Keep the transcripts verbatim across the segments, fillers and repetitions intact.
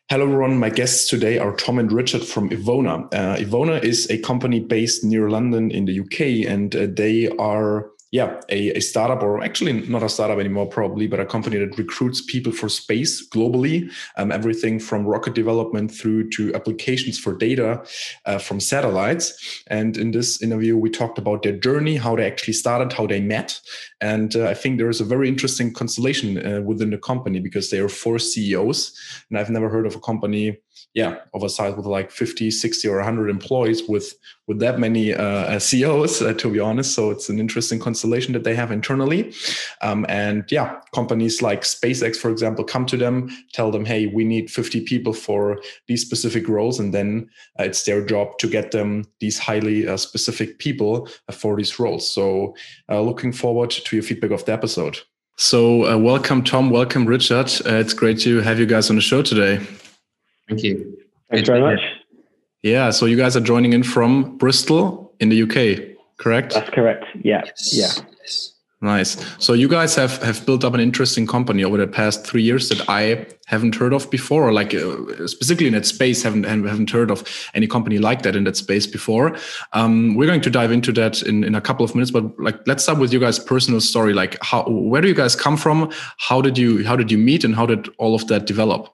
Hello, everyone. My guests today are Tom and Richard from Ivona. Uh, Ivona is a company based near London in the U K, and uh, they are, yeah, a, a startup, or actually not a startup anymore, probably, but a company that recruits people for space globally. Um, everything from rocket development through to applications for data uh, from satellites. And in this interview, we talked about their journey, how they actually started, how they met. And uh, I think there is a very interesting constellation uh, within the company because they are four C E Os. And I've never heard of a company, yeah, of a size with like fifty, sixty or one hundred employees with, with that many uh, C E Os, uh, to be honest. So it's an interesting constellation that they have internally. Um, and yeah, companies like SpaceX, for example, come to them, tell them, hey, we need fifty people for these specific roles. And then uh, it's their job to get them these highly uh, specific people uh, for these roles. So uh, looking forward to your feedback of the episode. So uh, welcome, Tom. Welcome, Richard. Uh, it's great to have you guys on the show today. Thank you. Thanks very much. Yeah, so you guys are joining in from Bristol in the U K, correct? That's correct. Yeah. Yes. Yeah. Yes. Nice. So you guys have, have built up an interesting company over the past three years that I haven't heard of before, or like uh, specifically in that space, haven't haven't heard of any company like that in that space before. Um, we're going to dive into that in, in a couple of minutes, but like let's start with you guys' personal story. Like, how where do you guys come from? How did you how did you meet, and how did all of that develop?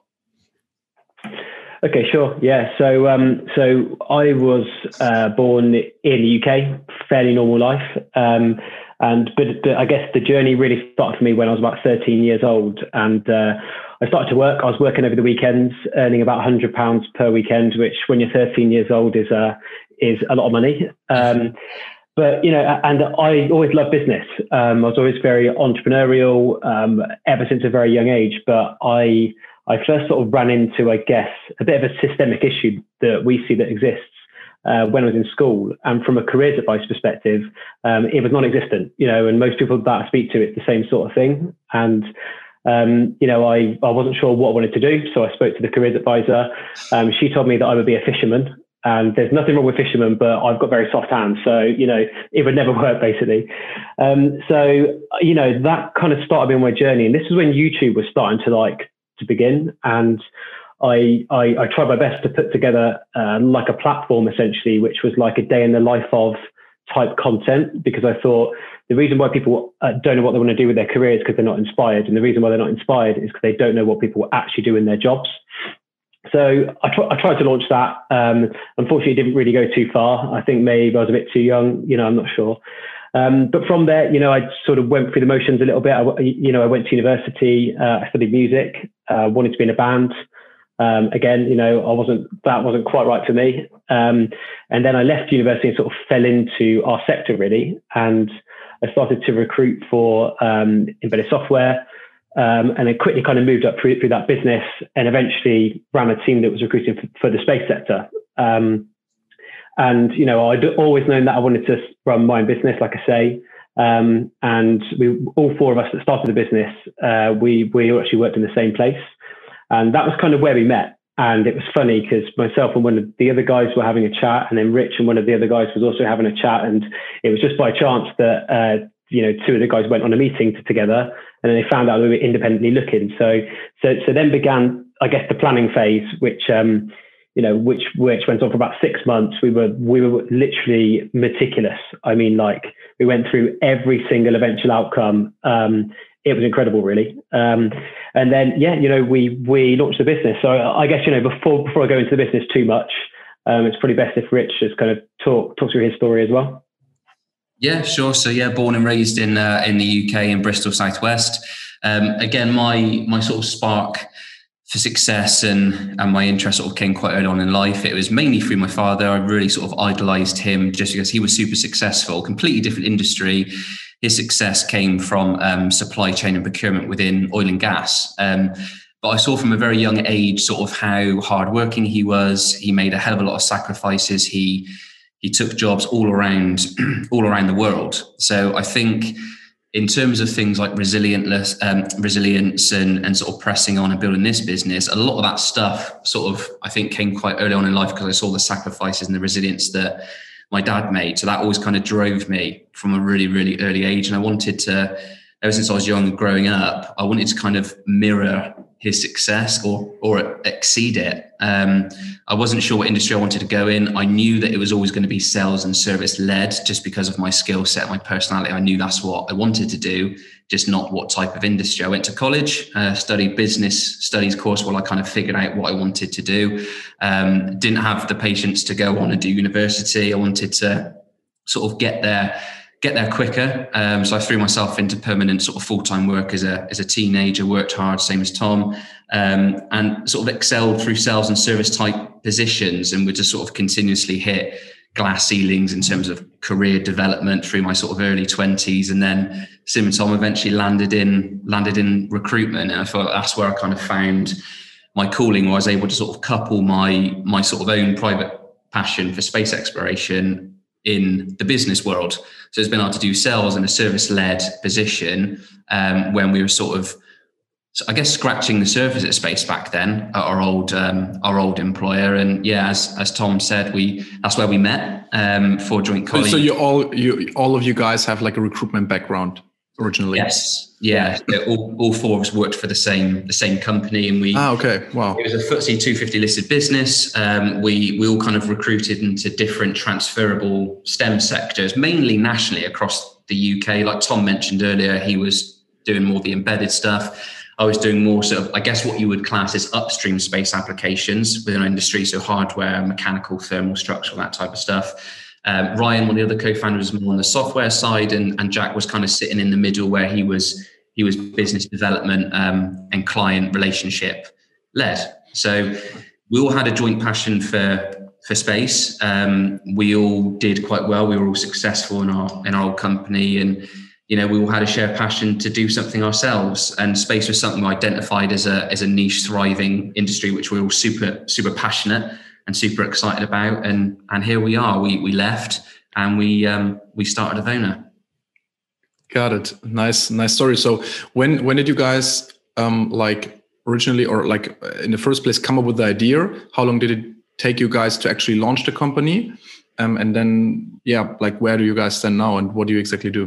Okay, sure. Yeah. So, um, so I was uh, born in the U K, fairly normal life. Um, and, but, but I guess the journey really started for me when I was about thirteen years old. And uh, I started to work. I was working over the weekends, earning about one hundred pounds per weekend, which when you're thirteen years old is, uh, is a lot of money. Um, But, you know, and I always loved business. Um, I was always very entrepreneurial um, ever since a very young age. But I I first sort of ran into, I guess, a bit of a systemic issue that we see that exists uh, when I was in school. And from a careers advice perspective, um, it was non-existent, you know, and most people that I speak to, it's the same sort of thing. And, um, you know, I, I wasn't sure what I wanted to do. So I spoke to the careers advisor. Um, she told me that I would be a fisherman. And there's nothing wrong with fishermen, but I've got very soft hands. So, you know, it would never work, basically. Um, so, you know, that kind of started me on my journey. And this is when YouTube was starting to like, to begin. And I, I, I tried my best to put together uh, like a platform, essentially, which was like a day in the life of type content, because I thought the reason why people uh, don't know what they want to do with their careers is because they're not inspired. And the reason why they're not inspired is because they don't know what people actually do in their jobs. So I, tr- I tried to launch that. Um, unfortunately, it didn't really go too far. I think maybe I was a bit too young, you know, I'm not sure. Um, but from there, you know, I sort of went through the motions a little bit. I, you know, I went to university, uh, I studied music, uh, wanted to be in a band. Um, again, you know, I wasn't, that wasn't quite right for me. Um, and then I left university and sort of fell into our sector really. And I started to recruit for um, embedded software. Um, and then quickly kind of moved up through, through that business and eventually ran a team that was recruiting for, for the space sector. Um, and, you know, I'd always known that I wanted to run my own business, like I say. Um, and we, all four of us that started the business, uh, we, we all actually worked in the same place. And that was kind of where we met. And it was funny because myself and one of the other guys were having a chat, and then Rich and one of the other guys was also having a chat. And it was just by chance that, uh, you know, two of the guys went on a meeting to, together, and then they found out we were independently looking. So, so, so then began, I guess, the planning phase, which, um, you know, which, which went on for about six months. We were, we were literally meticulous. I mean, like we went through every single eventual outcome. Um, it was incredible, really. Um, and then, yeah, you know, we, we launched the business. So I guess, you know, before, before I go into the business too much, um, it's probably best if Rich just kind of talk, talk through his story as well. Yeah, sure. So yeah, born and raised in uh, in the U K in Bristol Southwest. Um, again, my my sort of spark for success and and my interest sort of came quite early on in life. It was mainly through my father. I really sort of idolized him just because he was super successful, completely different industry. His success came from um, supply chain and procurement within oil and gas. Um, but I saw from a very young age sort of how hardworking he was. He made a hell of a lot of sacrifices. He He took jobs all around, all around the world. So I think in terms of things like resilience, um, resilience and, and sort of pressing on and building this business, a lot of that stuff sort of, I think, came quite early on in life because I saw the sacrifices and the resilience that my dad made. So that always kind of drove me from a really, really early age. And I wanted to ever since I was young, growing up, I wanted to kind of mirror his success or or exceed it. Um, I wasn't sure what industry I wanted to go in. I knew that it was always going to be sales and service led, just because of my skill set, my personality. I knew that's what I wanted to do, just not what type of industry. I went to college, uh, studied business studies course while I kind of figured out what I wanted to do. Um, didn't have the patience to go on and do university. I wanted to sort of get there get there quicker. Um, so I threw myself into permanent sort of full-time work as a, as a teenager, worked hard, same as Tom, um, and sort of excelled through sales and service type positions, and would just sort of continuously hit glass ceilings in terms of career development through my sort of early twenties. And then Sim and Tom eventually landed in, landed in recruitment. And I thought that's where I kind of found my calling, where I was able to sort of couple my, my sort of own private passion for space exploration in the business world. So it's been able to do sales in a service-led position um, when we were sort of, so I guess, scratching the surface at space back then at our old um, our old employer. And yeah, as as Tom said, we that's where we met um, for joint colleagues. So you all you all of you guys have like a recruitment background originally? Yes. Yeah. So all, all four of us worked for the same the same company, and we ah okay wow it was a F T S E two fifty listed business. Um, we we all kind of recruited into different transferable STEM sectors, mainly nationally across the U K. Like Tom mentioned earlier, he was doing more of the embedded stuff. I was doing more sort of, I guess, what you would class as upstream space applications within our industry, so hardware, mechanical, thermal, structural, that type of stuff. Um, Ryan, one of the other co-founders, was more on the software side, and, and Jack was kind of sitting in the middle, where he was he was business development um, and client relationship led. So we all had a joint passion for for space. Um, we all did quite well. We were all successful in our in our old company, and you know we all had a shared passion to do something ourselves. And space was something we identified as a as a niche, thriving industry, which we were all super super passionate and super excited about. And and here we are. We we left and we um, we started Evona. Got it. Nice, nice story. So when when did you guys um, like originally, or like in the first place, come up with the idea? How long did it take you guys to actually launch the company? Um, and then, yeah, like where do you guys stand now, and what do you exactly do?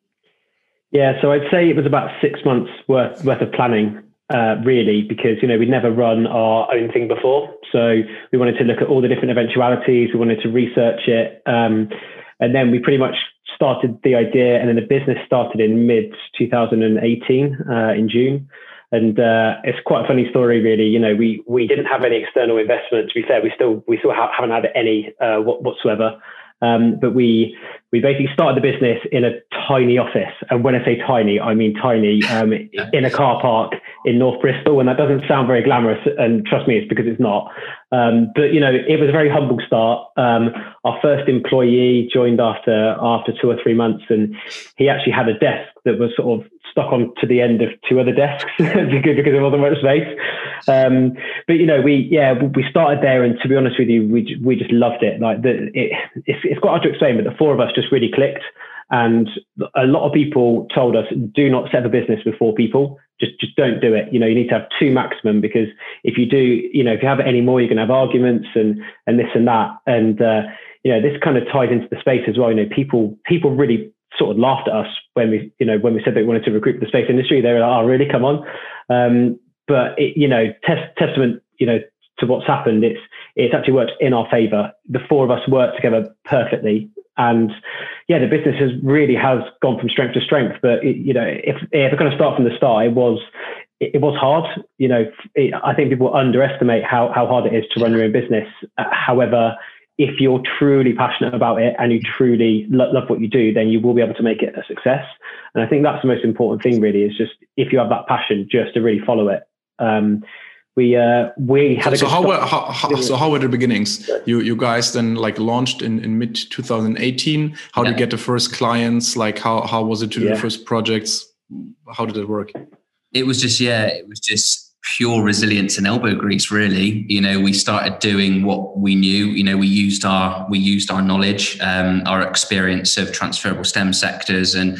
Yeah, so I'd say it was about six months worth worth of planning, uh, really, because you know we'd never run our own thing before, so we wanted to look at all the different eventualities. We wanted to research it, um, and then we pretty much started the idea, and then the business started in mid twenty eighteen uh, in June. And uh, it's quite a funny story, really. You know, we we didn't have any external investment. To be fair, we still we still ha- haven't had any uh, whatsoever. Um, but we we basically started the business in a tiny office, and when I say tiny, I mean tiny, um, in a car park in North Bristol. And that doesn't sound very glamorous, and trust me, it's because it's not. Um, but you know, it was a very humble start. Um, our first employee joined after after two or three months, and he actually had a desk that was sort of stuck on to the end of two other desks because because there wasn't much space. Um, but you know, we yeah we started there, and to be honest with you, we we just loved it. Like the it, it's it's quite hard to explain, but the four of us just really clicked. And a lot of people told us, do not set up a business with four people. Just just don't do it. You know, you need to have two maximum, because if you do, you know, if you have any more, you're going to have arguments and and this and that. And uh, you know, this kind of ties into the space as well. You know, people people really sort of laughed at us when we, you know, when we said that we wanted to recruit for the space industry. They were like, "Oh, really? Come on!" Um, but it, you know, test, testament, you know, to what's happened. It's it's actually worked in our favour. The four of us worked together perfectly, and yeah, the business has really has gone from strength to strength. But it, you know, if if we're going to start from the start, it was it, it was hard. You know, it, I think people underestimate how how hard it is to run your own business. Uh, however, if you're truly passionate about it and you truly lo- love what you do, then you will be able to make it a success. And I think that's the most important thing, really, is just if you have that passion, just to really follow it. Um, we uh, we had so, a good so how start. were how, how, so how were the beginnings? You you guys then like launched in, in mid twenty eighteen. How yeah. did you get the first clients? Like how how was it to do yeah. the first projects? How did it work? It was just yeah, it was just pure resilience and elbow grease, really. You know, we started doing what we knew. You know, we used our we used our knowledge, um, our experience of transferable STEM sectors, and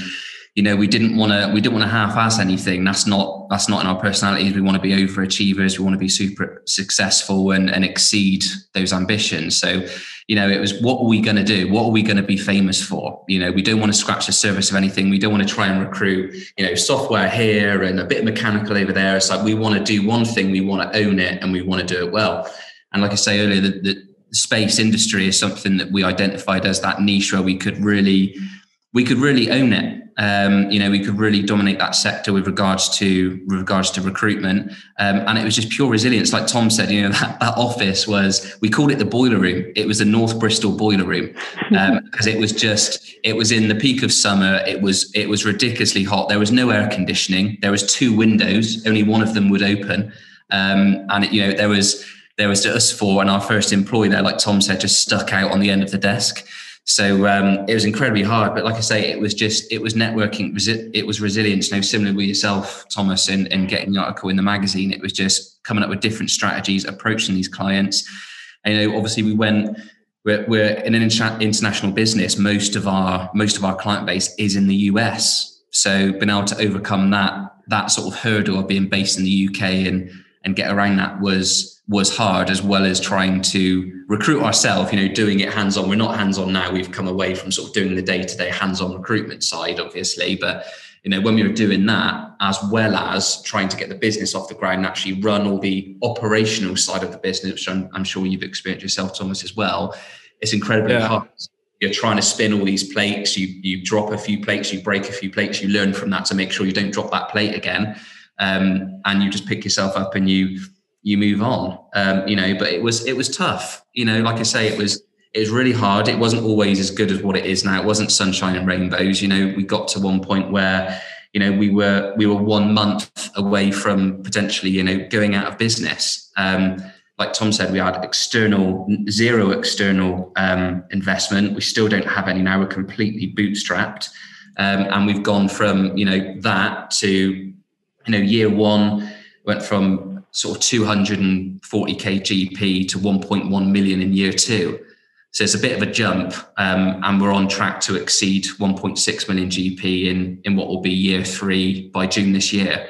you know, we didn't want to we didn't want to half-ass anything. That's not that's not in our personalities. We want to be overachievers. We want to be super successful and, and exceed those ambitions. So, you know, it was, what are we going to do? What are we going to be famous for? You know, we don't want to scratch the surface of anything. We don't want to try and recruit, you know, software here and a bit of mechanical over there. It's like, we want to do one thing, we want to own it, and we want to do it well. And like I say earlier, the, the space industry is something that we identified as that niche where we could really, we could really own it. Um, you know, we could really dominate that sector with regards to with regards to recruitment, um, and it was just pure resilience. Like Tom said, you know, that, that office was, we called it the boiler room. It was the North Bristol boiler room, um, because it was just, it was in the peak of summer. It was it was ridiculously hot. There was no air conditioning. There was two windows. Only one of them would open, um, and it, you know, there was there was us four, and our first employee there, like Tom said, just stuck out on the end of the desk. So um, it was incredibly hard, but like I say, it was just, it was networking, it was resilience. You know, similar with yourself, Thomas, in, in getting the article in the magazine, it was just coming up with different strategies, approaching these clients. And, you know, obviously we went, we're, we're in an international business. Most of our, most of our client base is in the U S. So being able to overcome that, that sort of hurdle of being based in the U K and, and get around that was, was hard, as well as trying to recruit ourselves, you know, doing it hands-on. We're not hands-on now. We've come away from sort of doing the day-to-day hands-on recruitment side, obviously. But, you know, when we were doing that, as well as trying to get the business off the ground and actually run all the operational side of the business, which I'm, I'm sure you've experienced yourself, Thomas, as well, it's incredibly yeah. hard. You're trying to spin all these plates. You, you drop a few plates, you break a few plates, you learn from that to make sure you don't drop that plate again. Um, and you just pick yourself up and you... you move on, um, you know, but it was, it was tough, you know, like I say, it was, it was really hard. It wasn't always as good as what it is now. It wasn't sunshine and rainbows. You know, we got to one point where, you know, we were, we were one month away from potentially, you know, going out of business. Um, like Tom said, we had external, zero external um, investment. We still don't have any now. We're completely bootstrapped. Um, and we've gone from, you know, that to, you know, year one went from sort of two hundred forty K G P to one point one million in year two. So it's a bit of a jump, um, and we're on track to exceed one point six million G P in, in what will be year three by June this year.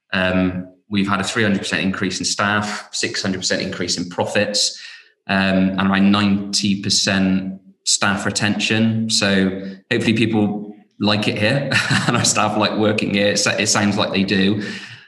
Um, we've had a three hundred percent increase in staff, six hundred percent increase in profits, um, and around ninety percent staff retention. So hopefully people like it here and our staff like working here. It, it sounds like they do.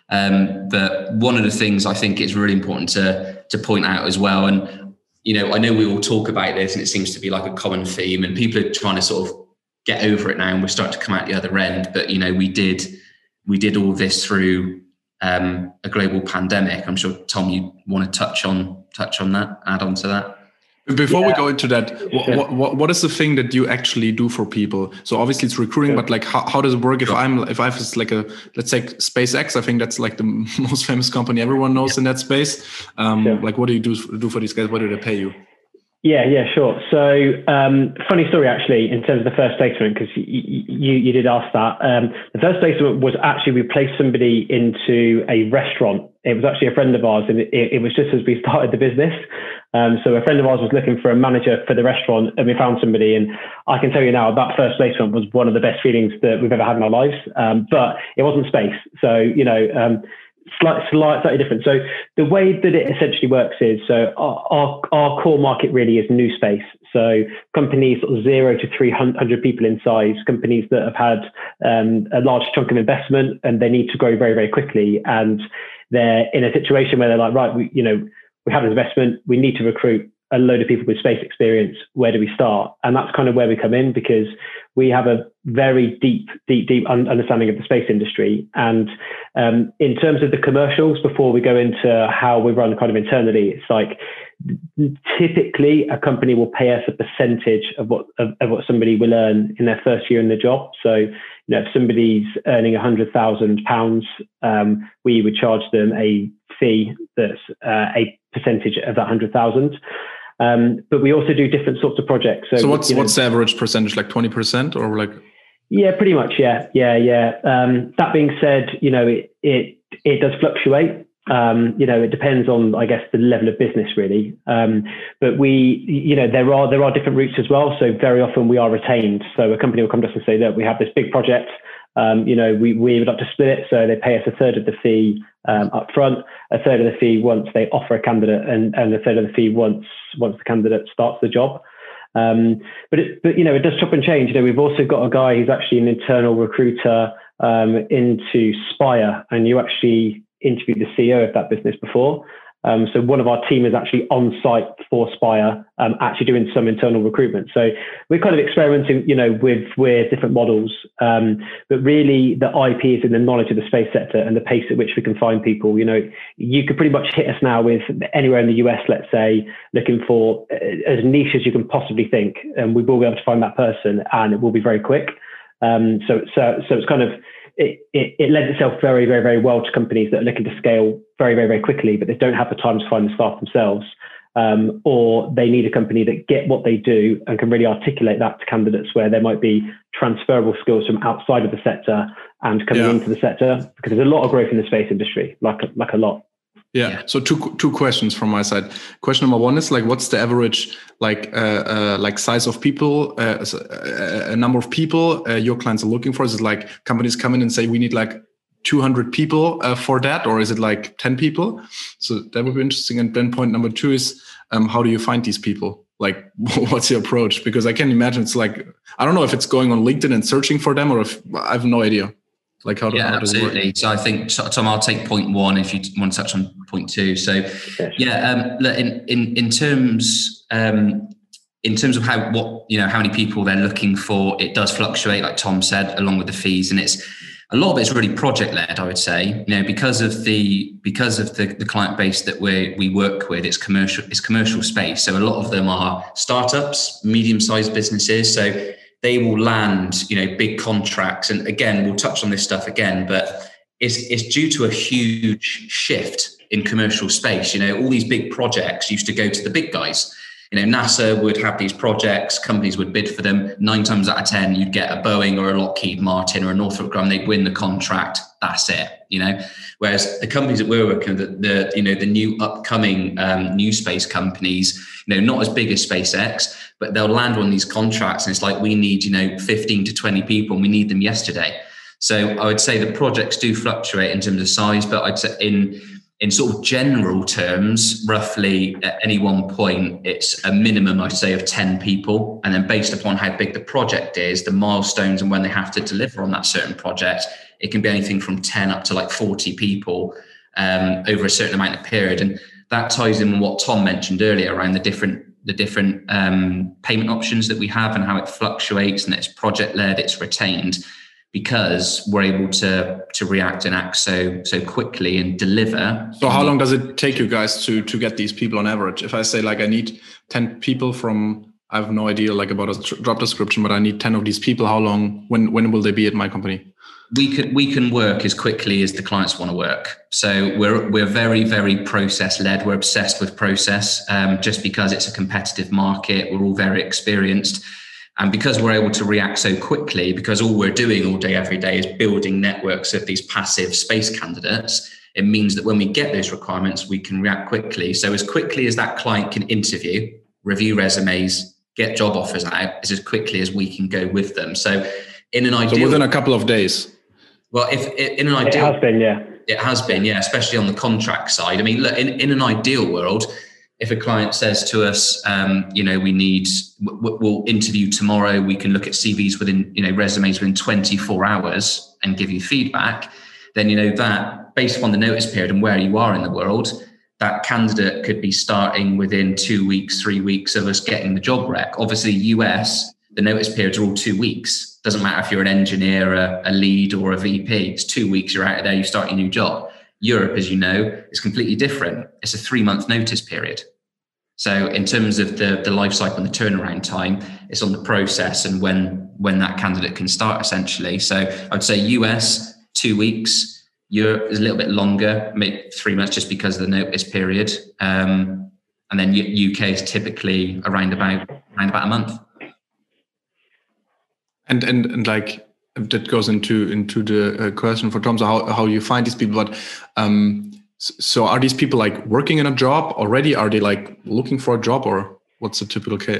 Um, but one of the things I think it's really important to to point out as well, and you know, I know we all talk about this, and it seems to be like a common theme, and people are trying to sort of get over it now, and we're starting to come out the other end. But you know, we did we did all this through um, a global pandemic. I'm sure Tom, you want to touch on touch on that, add on to that. Before yeah. we go into that, what, what what is the thing that you actually do for people? So obviously it's recruiting, yeah. but like how, how does it work if sure. I'm if I have like a let's say SpaceX? I think that's like the most famous company everyone knows yeah. in that space. Um, sure. Like what do you do do for these guys? What do they pay you? Yeah, yeah, sure. So um, funny story actually in terms of the first placement, because you, you you did ask that. Um, the first placement was actually we placed somebody into a restaurant. It was actually a friend of ours, and it, it was just as we started the business. Um, so a friend of ours was looking for a manager for the restaurant, and we found somebody. And I can tell you now, that first placement was one of the best feelings that we've ever had in our lives. Um, but it wasn't space, so you know, um, slight, slight, slightly different. So the way that it essentially works is, so our our, our core market really is new space. So companies sort of zero to three hundred people in size, companies that have had um, a large chunk of investment and they need to grow very, very quickly, and they're in a situation where they're like, right, we, you know. We have an investment, we need to recruit a load of people with space experience. Where do we start? And that's kind of where we come in, because we have a very deep, deep, deep understanding of the space industry. And um, in terms of the commercials, before we go into how we run kind of internally, it's like typically a company will pay us a percentage of what of, of what somebody will earn in their first year in the job. So, you know, if somebody's earning a hundred thousand pounds, um, we would charge them a fee that's uh, a percentage of that hundred thousand. Um, but we also do different sorts of projects. So, so what's you know, what's the average percentage? Like twenty percent or like? Yeah, pretty much. Yeah, yeah, yeah. Um, that being said, you know, it it it does fluctuate. Um, you know, it depends on, I guess, the level of business really. Um, but we, you know, there are there are different routes as well. So very often we are retained. So a company will come to us and say that we have this big project. Um, you know, we, we would like to split it. So they pay us a third of the fee um, up front, a third of the fee once they offer a candidate, and, and a third of the fee once once the candidate starts the job. Um, but, it, but, you know, it does chop and change. You know, we've also got a guy who's actually an internal recruiter um, into Spire, and you actually interviewed the C E O of that business before. Um, so one of our team is actually on site for Spire, um, actually doing some internal recruitment. So we're kind of experimenting, you know, with with different models. Um, but really, the I P is in the knowledge of the space sector and the pace at which we can find people. You know, you could pretty much hit us now with anywhere in the U S, let's say, looking for as niche as you can possibly think, and we will be able to find that person, and it will be very quick. Um, so so so it's kind of It, it, it lends itself very, very, very well to companies that are looking to scale very, very, very quickly, but they don't have the time to find the staff themselves, um, or they need a company that get what they do and can really articulate that to candidates where there might be transferable skills from outside of the sector and coming yeah. into the sector, because there's a lot of growth in the space industry, like like a lot. Yeah. yeah. So two two questions from my side. Question number one is like, what's the average like uh, uh, like size of people, uh, a number of people uh, your clients are looking for? Is it like companies come in and say we need like two hundred people uh, for that, or is it like ten people? So that would be interesting. And then point number two is um, how do you find these people? Like, what's your approach? Because I can imagine it's like, I don't know if it's going on LinkedIn and searching for them, or if I have no idea. Like how, yeah, how does absolutely. it work? So I think, Tom, I'll take point one if you want to touch on point two. So yeah, um, in in in terms um, in terms of how what you know how many people they're looking for, it does fluctuate, like Tom said, along with the fees, and it's a lot of it's really project led. I would say, you know, because of the because of the, the client base that we we work with, it's commercial it's commercial space. So a lot of them are startups, medium sized businesses. So they will land, you know, big contracts. And again, we'll touch on this stuff again, but it's, it's due to a huge shift in commercial space. You know, all these big projects used to go to the big guys. You know, NASA would have these projects, companies would bid for them. Nine times out of ten, you'd get a Boeing or a Lockheed Martin or a Northrop Grumman. They'd win the contract. That's it. You know, whereas the companies that we're working with, the, the you know the new upcoming um, new space companies, you know, not as big as SpaceX, but they'll land on these contracts, and it's like we need you know fifteen to twenty people, and we need them yesterday. So I would say the projects do fluctuate in terms of size, but I'd say in In sort of general terms, roughly at any one point, it's a minimum, I'd say, of ten people. And then based upon how big the project is, the milestones and when they have to deliver on that certain project, it can be anything from ten up to like forty people um, over a certain amount of period. And that ties in with what Tom mentioned earlier around the different the different um, payment options that we have and how it fluctuates, and it's project-led, it's retained, because we're able to to react and act so so quickly and deliver. So how long does it take you guys to to get these people on average? If I say like I need ten people from, I have no idea like about a job description, but I need ten of these people, how long, when when will they be at my company? We can we can work as quickly as the clients want to work. So we're we're very, very process led. We're obsessed with process, um, just because it's a competitive market. We're all very experienced. And because we're able to react so quickly, because all we're doing all day, every day is building networks of these passive space candidates, it means that when we get those requirements, we can react quickly. So as quickly as that client can interview, review resumes, get job offers out, is as quickly as we can go with them. So in an ideal... So within a couple of days? Well, if in an ideal... It has been, yeah. It has been, yeah, especially on the contract side. I mean, look, in, in an ideal world, if a client says to us, um, you know, we need, we'll interview tomorrow, we can look at C Vs within, you know, resumes within twenty-four hours and give you feedback, then, you know, that based upon the notice period and where you are in the world, that candidate could be starting within two weeks, three weeks of us getting the job rec. Obviously, U S, the notice periods are all two weeks. Doesn't matter if you're an engineer, a, a lead or a V P, it's two weeks, you're out of there, you start your new job. Europe, as you know, is completely different. It's a three-month notice period. So in terms of the, the life cycle and the turnaround time, it's on the process and when when that candidate can start, essentially. So I would say U S, two weeks. Europe is a little bit longer, maybe three months just because of the notice period. Um, and then U K is typically around about, around about a month. And, and, and like, that goes into into the uh, question for Tom, so how, how you find these people. But um, so are these people like working in a job already? Are they like looking for a job, or what's the typical case?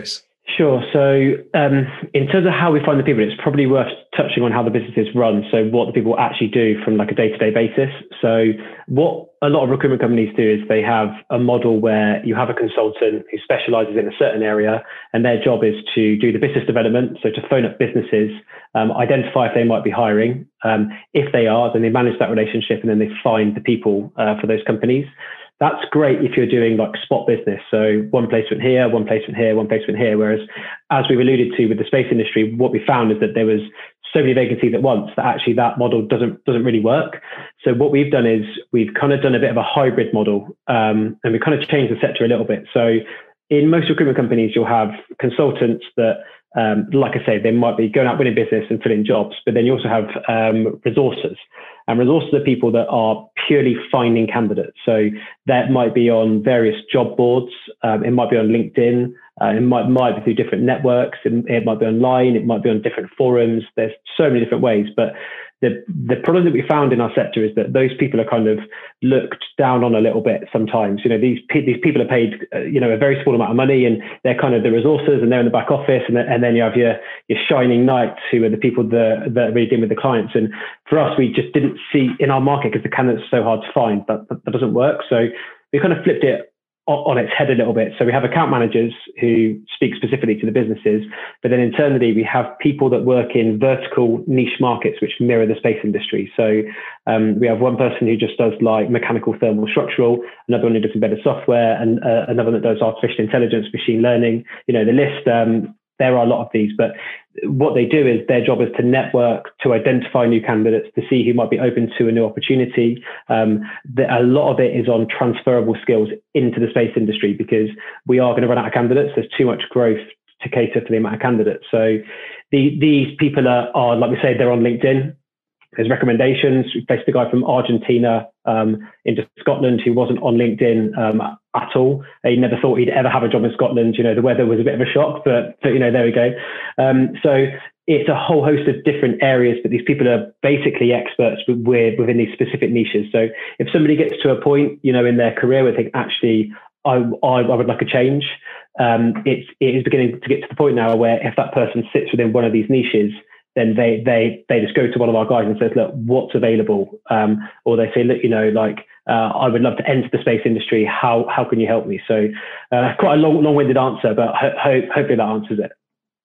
Sure. So um, in terms of how we find the people, it's probably worth touching on how the business is run. So what the people actually do from like a day-to-day basis. So what a lot of recruitment companies do is they have a model where you have a consultant who specializes in a certain area, and their job is to do the business development. So to phone up businesses, um, identify if they might be hiring. Um, if they are, then they manage that relationship, and then they find the people uh, for those companies. That's great if you're doing like spot business. So one placement here, one placement here, one placement here. Whereas, as we've alluded to with the space industry, what we found is that there was so many vacancies at once that actually that model doesn't doesn't really work. So what we've done is we've kind of done a bit of a hybrid model, um, and we kind of changed the sector a little bit. So in most recruitment companies, you'll have consultants that, um, like I say, they might be going out winning business and filling jobs, but then you also have um, resources. And resources are people that are purely finding candidates. So that might be on various job boards. Um, it might be on LinkedIn. Uh, it might, might be through different networks. It, it might be online. It might be on different forums. There's so many different ways. But the, the problem that we found in our sector is that those people are kind of looked down on a little bit sometimes. You know, these, these people are paid, uh, you know, a very small amount of money, and they're kind of the resources, and they're in the back office. And, then, and then you have your, your shining knights who are the people that, that really deal with the clients. And for us, we just didn't see in our market, because the candidates are so hard to find, that, that, that doesn't work. So we kind of flipped it on its head a little bit. So we have account managers who speak specifically to the businesses, but then internally we have people that work in vertical niche markets which mirror the space industry. So um, we have one person who just does like mechanical, thermal, structural, another one who does embedded software, and uh, another one that does artificial intelligence, machine learning. You know, the list, um, there are a lot of these, but what they do is their job is to network, to identify new candidates, to see who might be open to a new opportunity. Um, the, a lot of it is on transferable skills into the space industry, because we are going to run out of candidates. There's too much growth to cater for the amount of candidates. So the, these people are, are, like we say, they're on LinkedIn. There's recommendations. We placed a guy from Argentina um, into Scotland who wasn't on LinkedIn um, at all. He never thought he'd ever have a job in Scotland. You know, the weather was a bit of a shock, but, but you know, there we go. Um, so it's a whole host of different areas, but these people are basically experts with, within these specific niches. So if somebody gets to a point, you know, in their career where they think, actually, I, I, I would like a change, um, it's, it is beginning to get to the point now where if that person sits within one of these niches, then they they they just go to one of our guys and says, look, what's available? Um, or they say, look, you know, like, uh, I would love to enter the space industry. How how can you help me? So uh, quite a long, long-winded answer, but ho- ho- hopefully that answers it.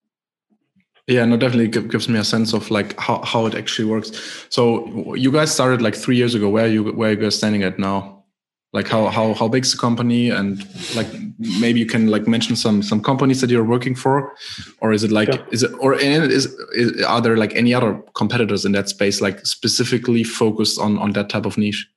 Yeah, no, definitely gives me a sense of like how, how it actually works. So you guys started like three years ago. Where are you where are you guys standing at now? Like how how how big's the company, and like maybe you can like mention some some companies that you're working for, or is it like sure. is it or is, is are there like any other competitors in that space like specifically focused on on that type of niche?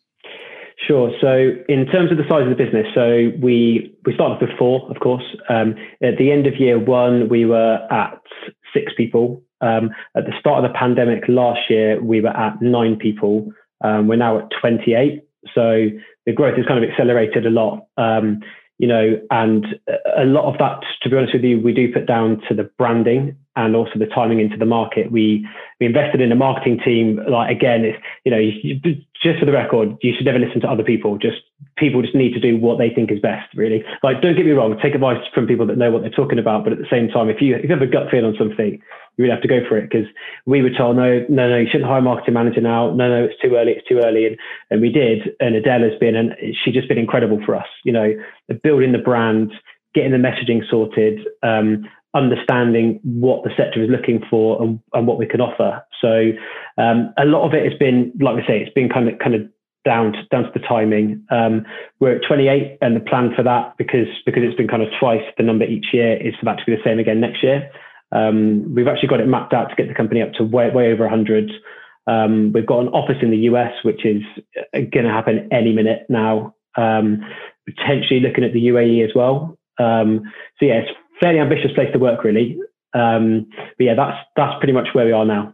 Sure. So in terms of the size of the business, so we we started with four, of course. Um, at the end of year one, we were at six people. Um, at the start of the pandemic last year, we were at nine people. Um, we're now at twenty-eight. So the growth has kind of accelerated a lot, um, you know, and a lot of that, to be honest with you, we do put down to the branding and also the timing into the market. We we invested in a marketing team. Like, again, it's, you know, you, just for the record, you should never listen to other people. Just people just need to do what they think is best, really. Like, don't get me wrong, take advice from people that know what they're talking about. But at the same time, if you if you have a gut feel on something, you really have to go for it, because we were told, no, no, no, you shouldn't hire a marketing manager now. No, no, it's too early. It's too early. And, and we did. And Adele has been, and she's just been incredible for us, you know, building the brand, getting the messaging sorted, um, understanding what the sector is looking for and, and what we can offer. So um, a lot of it has been, like we say, it's been kind of, kind of down to, down to the timing. Um, we're at twenty-eight, and the plan for that, because, because it's been kind of twice the number each year, is for that to be the same again next year. Um, we've actually got it mapped out to get the company up to way, way over one hundred. Um, we've got an office in the U S, which is going to happen any minute now. Um, potentially looking at the U A E as well. Um, so yeah, it's a fairly ambitious place to work, really. Um, but yeah, that's that's pretty much where we are now.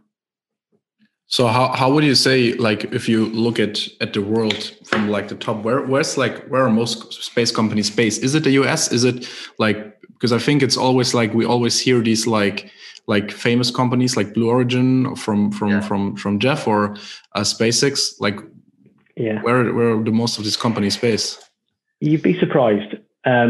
So how, how would you say, like, if you look at, at the world from like the top, where where's like where are most space companies based? Is it the U S? Is it like, because I think it's always like we always hear these like like famous companies like Blue Origin from from yeah. from from Jeff, or uh, SpaceX. Like, yeah, where where are the most of these companies based? You'd be surprised. Um,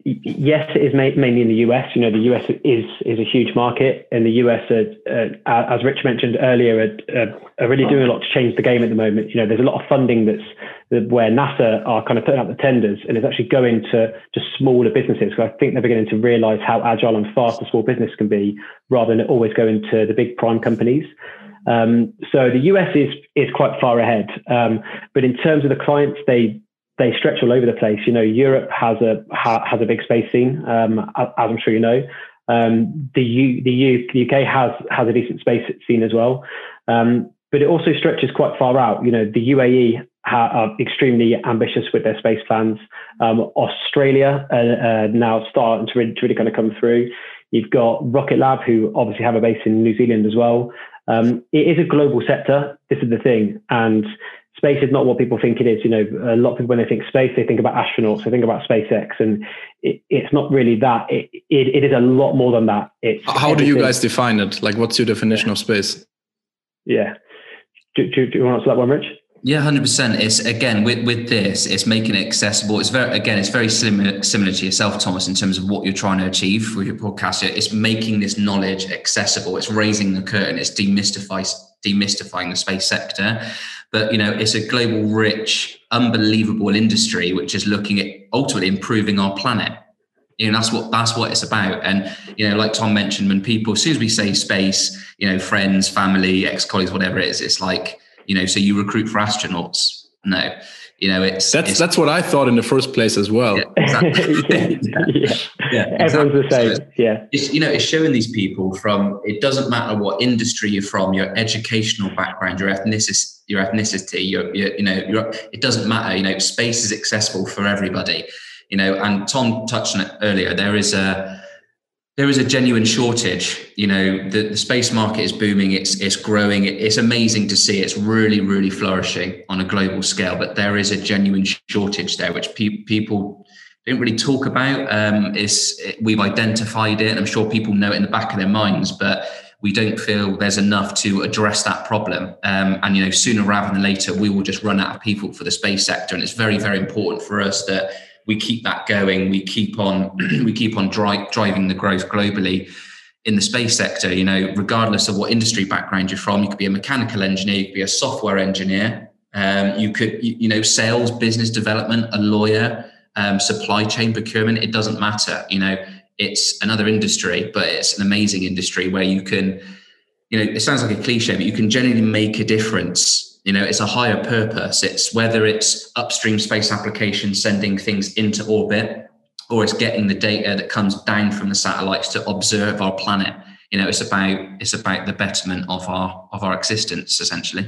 Yes, it is ma- mainly in the U S. You know, the U S is is a huge market, and the U S, are, uh, as Rich mentioned earlier, are, are really doing a lot to change the game at the moment. You know, there's a lot of funding that's where NASA are kind of putting out the tenders, and it's actually going to to smaller businesses. So I think they're beginning to realise how agile and fast a small business can be, rather than always going to the big prime companies. Um, so the U S is is quite far ahead, um, but in terms of the clients, they they stretch all over the place. You know, Europe has a ha, has a big space scene, um, as I'm sure you know. Um, the U, the U, the U K has has a decent space scene as well, um, but it also stretches quite far out. You know, the U A E ha, are extremely ambitious with their space plans. Um, Australia uh, uh, now starting to really, to really kind of come through. You've got Rocket Lab, who obviously have a base in New Zealand as well. Um, it is a global sector. This is the thing, and space is not what people think it is. You know, a lot of people, when they think space, they think about astronauts, they think about SpaceX, and it, it's not really that. It, it, it is a lot more than that. It's How everything. do you guys define it? Like, what's your definition of space? Yeah. Do, do, do you want to answer that one, Rich? Yeah, one hundred percent. It's again with with this, it's making it accessible. It's very again, it's very similar similar to yourself, Thomas, in terms of what you're trying to achieve with your podcast. It's making this knowledge accessible. It's raising the curtain. It's demystifying demystifying the space sector. But you know, it's a global, rich, unbelievable industry which is looking at ultimately improving our planet. You know, that's what that's what it's about. And you know, like Tom mentioned, when people, as soon as we say space, you know, friends, family, ex-colleagues, whatever it is, it's like, you know, so you recruit for astronauts? No, you know, it's that's it's, that's what I thought in the first place as well. Yeah, exactly. yeah, yeah. yeah, everyone's exactly. the same. So yeah, it's, you know, it's showing these people from. It doesn't matter what industry you're from, your educational background, your ethnicity, your ethnicity, your, your you know, your, it doesn't matter. You know, space is accessible for everybody. You know, and Tom touched on it earlier. There is a There is a genuine shortage. You know, the, the space market is booming. It's it's growing. It, it's amazing to see. It's really, really flourishing on a global scale. But there is a genuine shortage there, which pe- people don't really talk about. Um, it's, it, we've identified it, and I'm sure people know it in the back of their minds, but we don't feel there's enough to address that problem. Um, and, you know, sooner rather than later, we will just run out of people for the space sector. And it's very, very important for us that we keep that going. We keep on, we keep on dri- driving the growth globally in the space sector. You know, regardless of what industry background you're from, you could be a mechanical engineer, you could be a software engineer, um, you could, you, you know, sales, business development, a lawyer, um, supply chain, procurement. It doesn't matter. You know, it's another industry, but it's an amazing industry where you can, you know, it sounds like a cliche, but you can genuinely make a difference. You know, it's a higher purpose. It's whether it's upstream space applications, sending things into orbit, or it's getting the data that comes down from the satellites to observe our planet. You know, it's about it's about the betterment of our of our existence, essentially.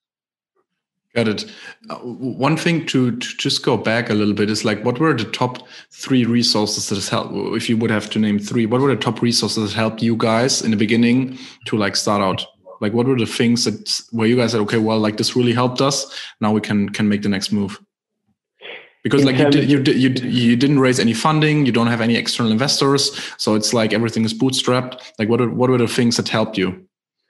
Got it. Uh, one thing to, to just go back a little bit is like, what were the top three resources that has helped? If you would have to name three, what were the top resources that helped you guys in the beginning to like start out? Like, what were the things that where you guys said, okay, well, like this really helped us. Now we can can make the next move. Because like you did, you did, you you didn't raise any funding, you don't have any external investors, so it's like everything is bootstrapped. Like, what are, what were the things that helped you?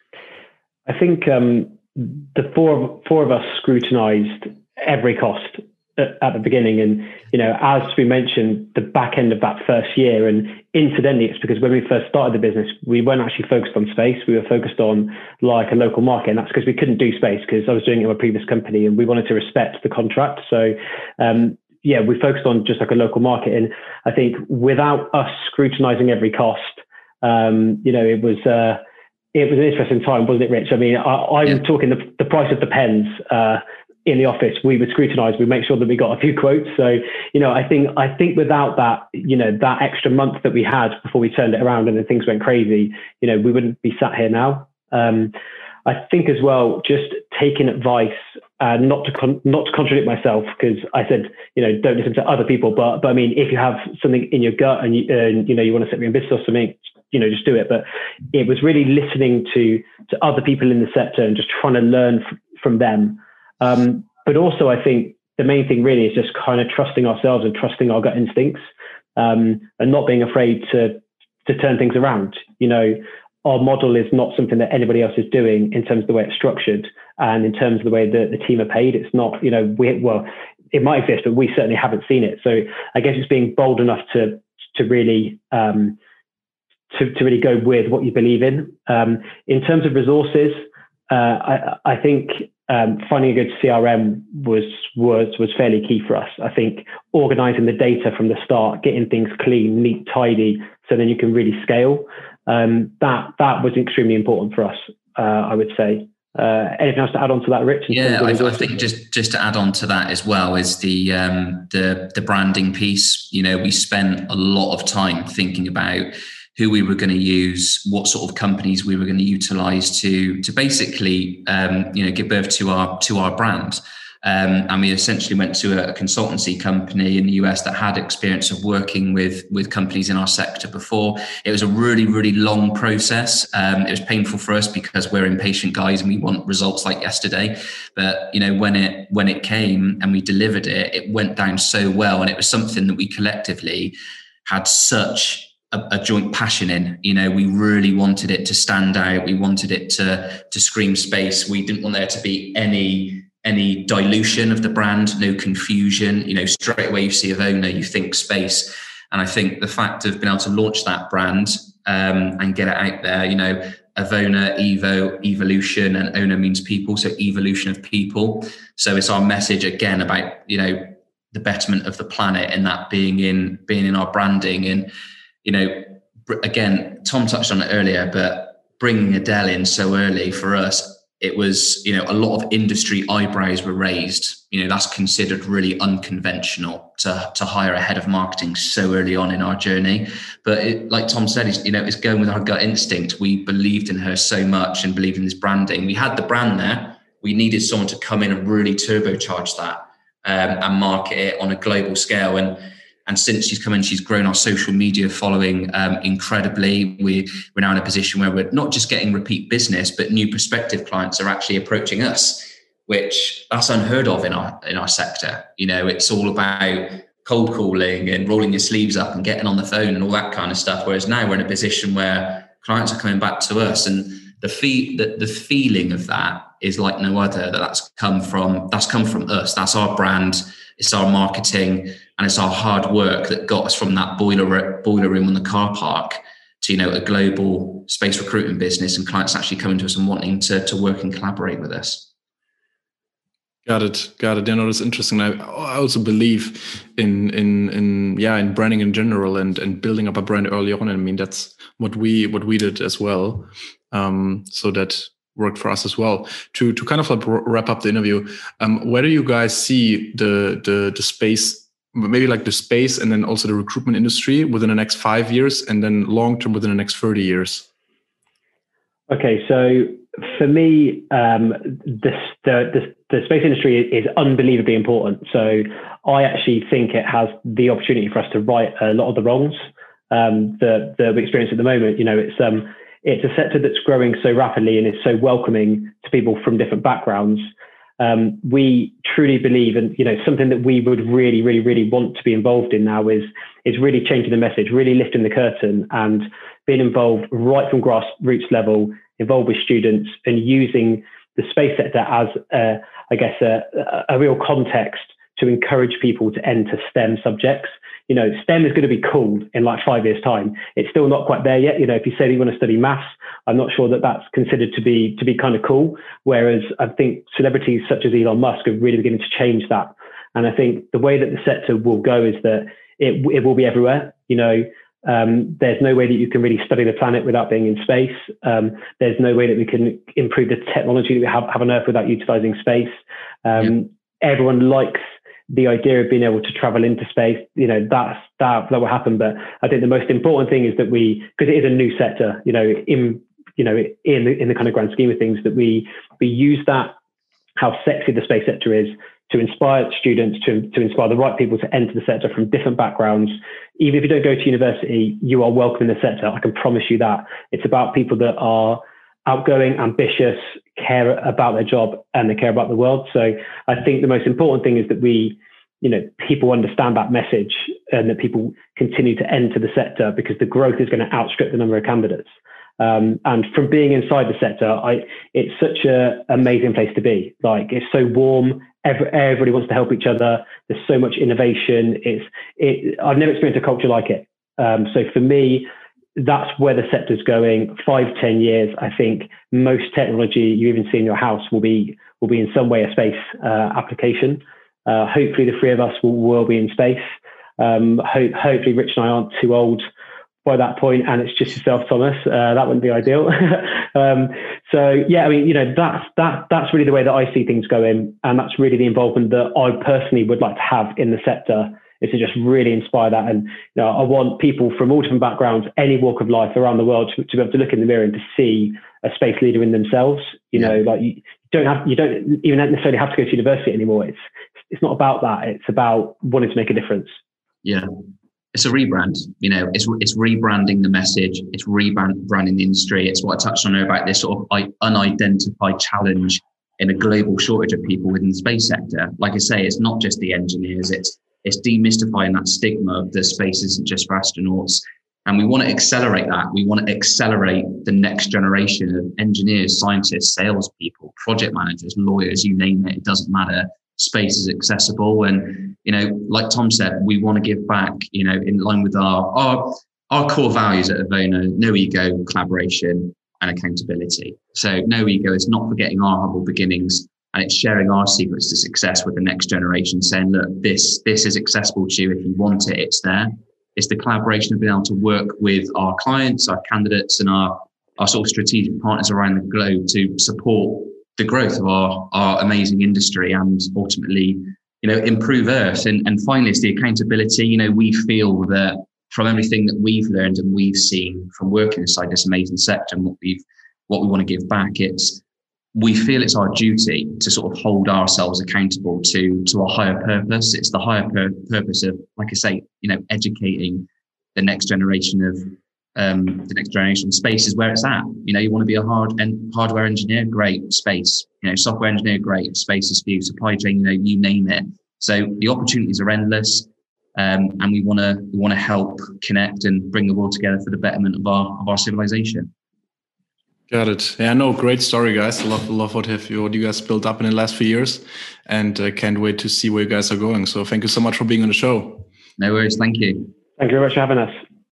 I think um, the four four of us scrutinized every cost at, at the beginning, and you know, as we mentioned, the back end of that first year. And incidentally, it's because when we first started the business, we weren't actually focused on space. We were focused on like a local market, and that's because we couldn't do space because I was doing it in my previous company, and we wanted to respect the contract. So um, yeah, we focused on just like a local market. And I think without us scrutinizing every cost, um, you know, it was uh, it was an interesting time, wasn't it, Rich? I mean, I, I'm yeah. talking the, the price of the pens. Uh, in the office, we would scrutinize, we make sure that we got a few quotes. So, you know, I think, I think without that, you know, that extra month that we had before we turned it around and then things went crazy, you know, we wouldn't be sat here now. Um, I think as well, just taking advice, uh, not to, con- not to contradict myself, because I said, you know, don't listen to other people, but, but I mean, if you have something in your gut and you, uh, you know, you want to set your own business or something, you know, just do it. But it was really listening to, to other people in the sector and just trying to learn f- from them. Um, but also, I think the main thing really is just kind of trusting ourselves and trusting our gut instincts, um, and not being afraid to to turn things around. You know, our model is not something that anybody else is doing in terms of the way it's structured and in terms of the way that the team are paid. It's not, you know, we well, it might exist, but we certainly haven't seen it. So I guess it's being bold enough to to really um, to, to really go with what you believe in. Um, in terms of resources, uh, I, I think um, finding a good C R M was was was fairly key for us. I think organising the data from the start, getting things clean, neat, tidy, so then you can really scale. Um, that that was extremely important for us, uh, I would say. Uh, anything else to add on to that, Rich? Yeah, I, I think just just to add on to that as well is the um, the the branding piece. You know, we spent a lot of time thinking about who we were going to use, what sort of companies we were going to utilize to to basically um, you know give birth to our to our brand. Um, and we essentially went to a, a consultancy company in the U S that had experience of working with with companies in our sector before. It was a really, really long process. Um, it was painful for us because we're impatient guys and we want results like yesterday. But you know, when it when it came and we delivered it, it went down so well, and it was something that we collectively had such a, a joint passion in. You know, we really wanted it to stand out. We wanted it to to scream space. We didn't want there to be any. any dilution of the brand, no confusion. You know, straight away you see Evona, you think space. And I think the fact of being able to launch that brand um, and get it out there, you know, Evona, Evo, evolution, and Ona means people, so evolution of people. So it's our message again about, you know, the betterment of the planet, and that being in being in our branding. And, you know, again, Tom touched on it earlier, but bringing Adele in so early for us, it was, you know, a lot of industry eyebrows were raised. You know, that's considered really unconventional to, to hire a head of marketing so early on in our journey. But it, like Tom said, it's, you know, it's going with our gut instinct. We believed in her so much and believed in this branding. We had the brand there. We needed someone to come in and really turbocharge that um, and market it on a global scale. And And since she's come in, she's grown our social media following um, incredibly. We, we're now in a position where we're not just getting repeat business, but new prospective clients are actually approaching us, which that's unheard of in our in our sector. You know, it's all about cold calling and rolling your sleeves up and getting on the phone and all that kind of stuff. Whereas now we're in a position where clients are coming back to us, and the fee the, the feeling of that is like no other. That that's come from that's come from us. That's our brand. It's our marketing. And it's our hard work that got us from that boiler boiler room on the car park to, you know, a global space recruitment business, and clients actually coming to us and wanting to, to work and collaborate with us. Got it. Got it. You know, that's interesting. I, I also believe in in in yeah in branding in general, and and building up a brand early on. I mean, that's what we what we did as well. Um, so that worked for us as well. To to kind of like wrap up the interview, um, where do you guys see the the the space? Maybe like the space and then also the recruitment industry within the next five years and then long term within the next thirty years? Okay, so for me, um, this, the, the, the space industry is unbelievably important. So I actually think it has the opportunity for us to right a lot of the wrongs um, that, that we experience at the moment. You know, it's um, it's a sector that's growing so rapidly and is so welcoming to people from different backgrounds. Um, we truly believe, and you know, something that we would really, really, really want to be involved in now is is really changing the message, really lifting the curtain, and being involved right from grassroots level, involved with students, and using the space sector as, a, I guess, a, a real context to encourage people to enter STEM subjects. You know, STEM is going to be cool in like five years' time. It's still not quite there yet. You know, if you say you want to study maths, I'm not sure that that's considered to be to be kind of cool. Whereas I think celebrities such as Elon Musk are really beginning to change that. And I think the way that the sector will go is that it it will be everywhere. You know, um, there's no way that you can really study the planet without being in space. Um, there's no way that we can improve the technology that we have, have on Earth without utilizing space. Um, yeah. Everyone likes the idea of being able to travel into space. You know, that's, that, that will happen. But I think the most important thing is that we, because it is a new sector, you know, in, you know, in the, in the kind of grand scheme of things, that we, we use that, how sexy the space sector is, to inspire students, to, to inspire the right people to enter the sector from different backgrounds. Even if you don't go to university, you are welcome in the sector. I can promise you that. It's about people that are outgoing, ambitious, care about their job, and they care about the world. So I think the most important thing is that we, you know, people understand that message, and that people continue to enter the sector, because the growth is going to outstrip the number of candidates. Um, and from being inside the sector, I, it's such an amazing place to be. Like, it's so warm. Every, everybody wants to help each other. There's so much innovation. It's, it, I've never experienced a culture like it. Um, so for me, that's where the sector's going. Five, ten years, I think most technology you even see in your house will be will be in some way a space uh, application. Uh, hopefully, the three of us will, will be in space. Um, ho- hopefully, Rich and I aren't too old by that point, and it's just yourself, Thomas. Uh, that wouldn't be ideal. um, so, yeah, I mean, you know, that's that that's really the way that I see things going, and that's really the involvement that I personally would like to have in the sector. Is to just really inspire that. And you know, I want people from all different backgrounds, any walk of life around the world to, to be able to look in the mirror and to see a space leader in themselves. You yeah. know, like you don't have, you don't even necessarily have to go to university anymore. It's, it's not about that. It's about wanting to make a difference. Yeah. It's a rebrand, you know, it's, it's rebranding the message. It's rebranding the industry. It's what I touched on about this sort of unidentified challenge in a global shortage of people within the space sector. Like I say, it's not just the engineers, it's, It's demystifying that stigma of the space isn't just for astronauts. And we want to accelerate that. We want to accelerate the next generation of engineers, scientists, salespeople, project managers, lawyers, you name it, it doesn't matter. Space is accessible. And, you know, like Tom said, we want to give back, you know, in line with our, our, our core values at Evona: no ego, collaboration, and accountability. So no ego is not forgetting our humble beginnings, and it's sharing our secrets to success with the next generation, saying, look, this, this is accessible to you. If you want it, it's there. It's the collaboration of being able to work with our clients, our candidates, and our, our sort of strategic partners around the globe to support the growth of our, our amazing industry and ultimately, you know, improve Earth. And, and finally, it's the accountability. You know, we feel that from everything that we've learned and we've seen from working inside this amazing sector and what we've, what we want to give back, it's, we feel it's our duty to sort of hold ourselves accountable to, to a higher purpose. It's the higher pur- purpose of, like I say, you know, educating the next generation of, um, the next generation. Space is where it's at. You know, you want to be a hard and hardware engineer, great, space. You know, software engineer, great, space is for you. Supply chain, you know, you name it. So the opportunities are endless, um, and we want to we want to help connect and bring the world together for the betterment of our of our civilization. Got it. Yeah, no, great story, guys. I love, love what have you, what you guys built up in the last few years, and uh, can't wait to see where you guys are going. So thank you so much for being on the show. No worries. Thank you. Thank you very much for having us.